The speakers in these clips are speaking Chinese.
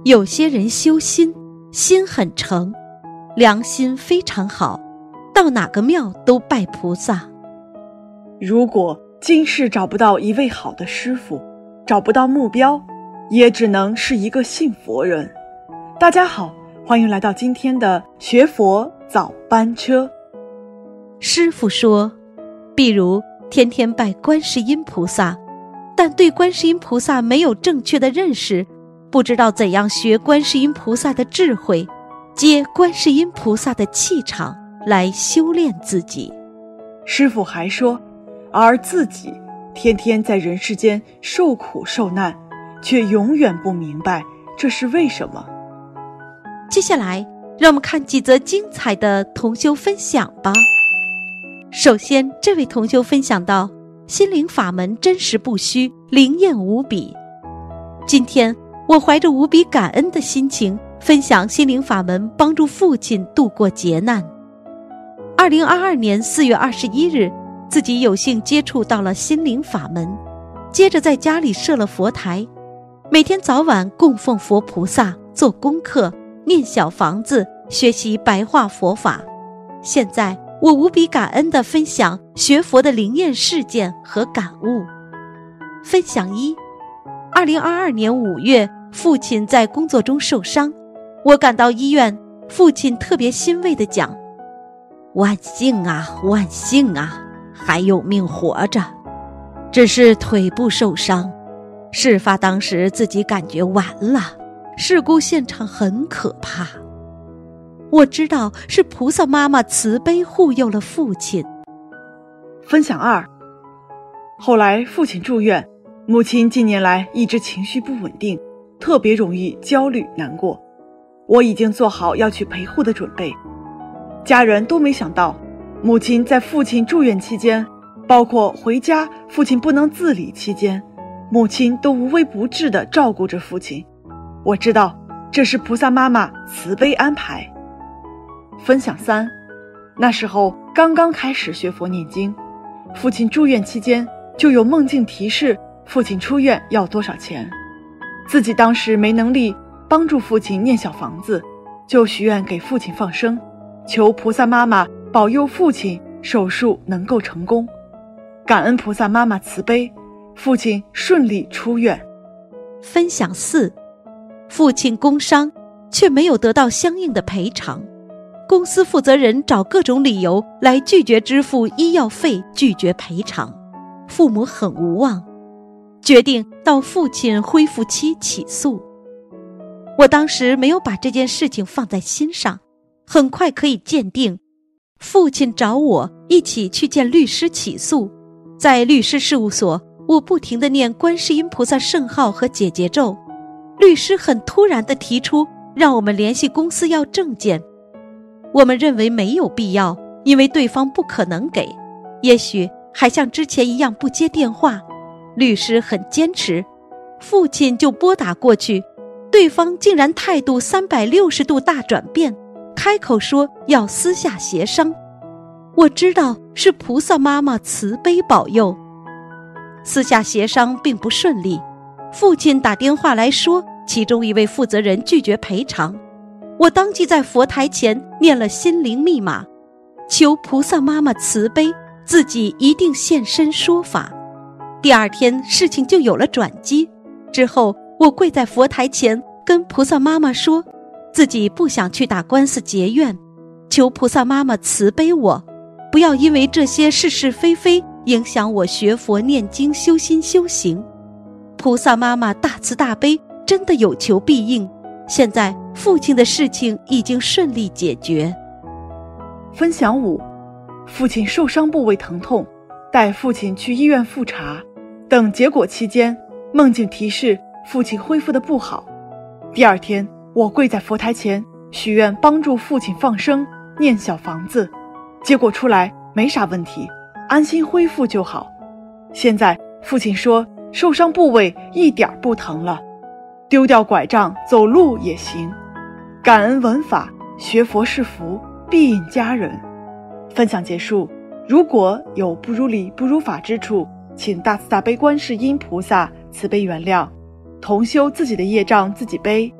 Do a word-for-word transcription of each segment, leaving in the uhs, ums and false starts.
有些人修心，心很诚，良心非常好，到哪个庙都拜菩萨。 如果今世找不到一位好的师父，找不到目标，也只能是一个信佛人。大家好，欢迎来到今天的学佛早班车。 师父说，比如天天拜观世音菩萨，但对观世音菩萨没有正确的认识，不知道怎样学观世音菩萨的智慧，接观世音菩萨的气场来修炼自己。 师父还说，而自己天天在人世间受苦受难，却永远不明白这是为什么。 接下来让我们看几则精彩的同修分享吧。首先，这位同修分享到，心灵法门真实不虚，灵验无比。今天我怀着无比感恩的心情分享心灵法门，帮助父亲度过劫难。二零二二年四月二十一日，自己有幸接触到了心灵法门，接着在家里设了佛台，每天早晚供奉佛菩萨，做功课，念小房子，学习白话佛法。现在我无比感恩地分享学佛的灵验事件和感悟。分享一，二零二二年五月，父亲在工作中受伤，我赶到医院，父亲特别欣慰地讲，万幸啊，万幸啊，还有命活着，只是腿部受伤。事发当时自己感觉完了，事故现场很可怕。我知道是菩萨妈妈慈悲护佑了父亲。 分享二，后来父亲住院，母亲近年来一直情绪不稳定，特别容易焦虑难过。我已经做好要去陪护的准备。家人都没想到，母亲在父亲住院期间，包括回家父亲不能自理期间，母亲都无微不至地照顾着父亲。我知道这是菩萨妈妈慈悲安排。分享三，那时候刚刚开始学佛念经，父亲住院期间就有梦境提示父亲出院要多少钱，自己当时没能力帮助父亲念小房子，就许愿给父亲放生，求菩萨妈妈保佑父亲手术能够成功。感恩菩萨妈妈慈悲，父亲顺利出院。 分享四，父亲工伤却没有得到相应的赔偿，公司负责人找各种理由来拒绝支付医药费，拒绝赔偿，父母很无望，决定到父亲恢复期起诉。我当时没有把这件事情放在心上，很快可以鉴定。父亲找我一起去见律师起诉，在律师事务所，我不停地念观世音菩萨圣号和解结咒。律师很突然地提出让我们联系公司要证件，我们认为没有必要，因为对方不可能给，也许还像之前一样不接电话。律师很坚持，父亲就拨打过去，对方竟然态度三百六十度大转变，开口说要私下协商。我知道是菩萨妈妈慈悲保佑。私下协商并不顺利，父亲打电话来说其中一位负责人拒绝赔偿，我当即在佛台前念了心灵密码，求菩萨妈妈慈悲，自己一定现身说法。第二天事情就有了转机，之后我跪在佛台前跟菩萨妈妈说，自己不想去打官司结怨，求菩萨妈妈慈悲我，不要因为这些是是非非影响我学佛念经修心修行。菩萨妈妈大慈大悲，真的有求必应，现在父亲的事情已经顺利解决。 分享五，父亲受伤部位疼痛，带父亲去医院复查，等结果期间，梦境提示父亲恢复得不好。第二天，我跪在佛台前许愿帮助父亲放生，念小房子，结果出来没啥问题，安心恢复就好。现在父亲说受伤部位一点不疼了，丢掉拐杖走路也行。感恩闻法，学佛是福，必引家人。分享结束，如果有不如理不如法之处，请大慈大悲观世音菩萨慈悲原谅，同修自己的业障自己背，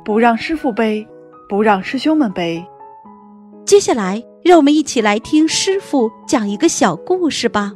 不让师父背，不让师兄们背。 接下来，让我们一起来听师父讲一个小故事吧。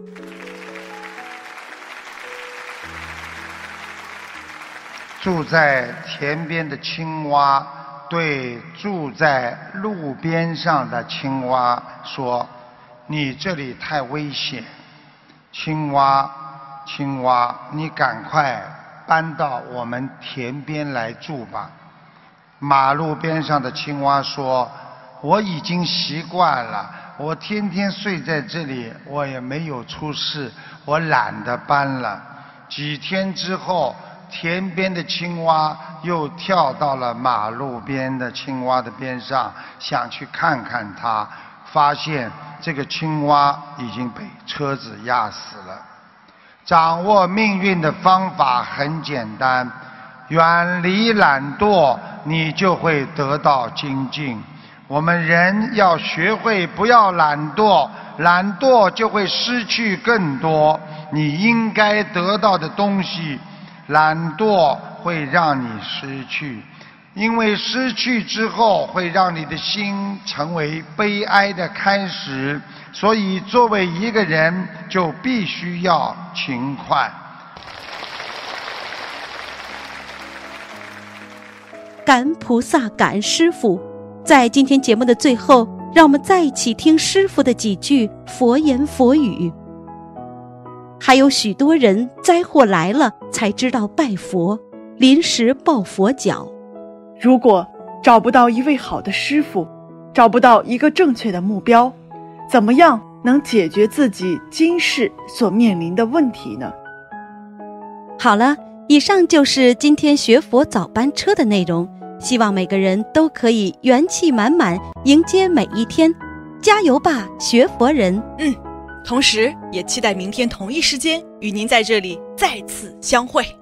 住在田边的青蛙对住在路边上的青蛙说：你这里太危险，青蛙青蛙你赶快搬到我们田边来住吧。马路边上的青蛙说：我已经习惯了，我天天睡在这里，我也没有出事，我懒得搬了。几天之后，田边的青蛙又跳到了马路边的青蛙的边上，想去看看它，发现这个青蛙已经被车子压死了。掌握命运的方法很简单，远离懒惰，你就会得到精进。我们人要学会不要懒惰，懒惰就会失去更多你应该得到的东西。懒惰会让你失去，因为失去之后会让你的心成为悲哀的开始。所以作为一个人就必须要勤快。 感恩菩萨，感恩师父。在今天节目的最后，让我们再一起听师父的几句佛言佛语。还有许多人灾祸来了才知道拜佛，临时抱佛脚。 如果找不到一位好的师父，找不到一个正确的目标，怎么样能解决自己今世所面临的问题呢？ 好了，以上就是今天学佛早班车的内容，希望每个人都可以元气满满迎接每一天，加油吧，学佛人。 嗯，同时也期待明天同一时间与您在这里再次相会。